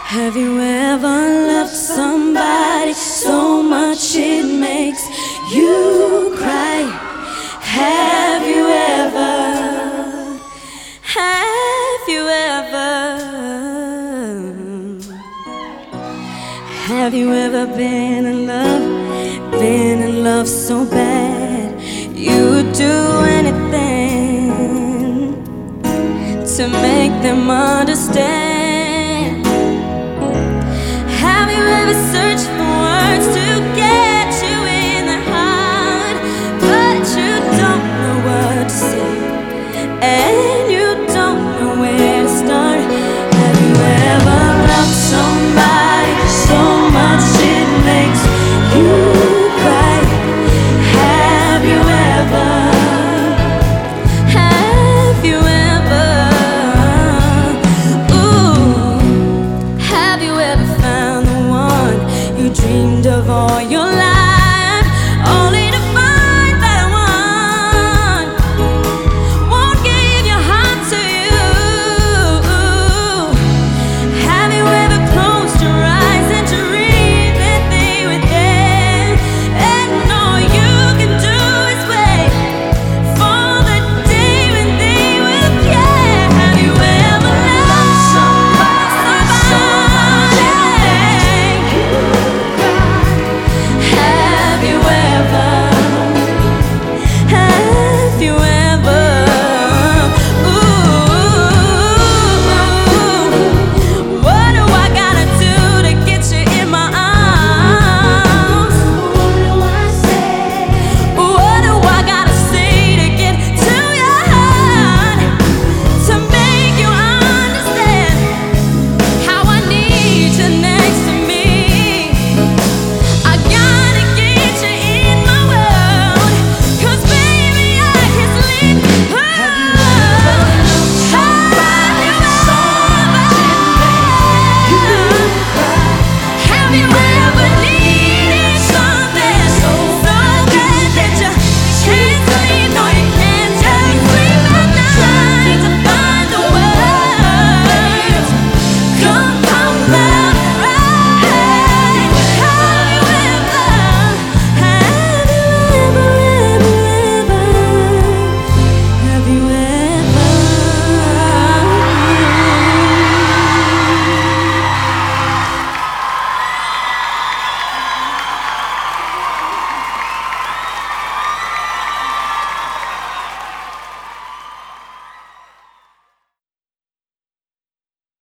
Have you ever loved somebody so much it makes you cry? Have you ever? Have you ever? Have you ever been in love? Been in love so bad you would do anything to make them understand?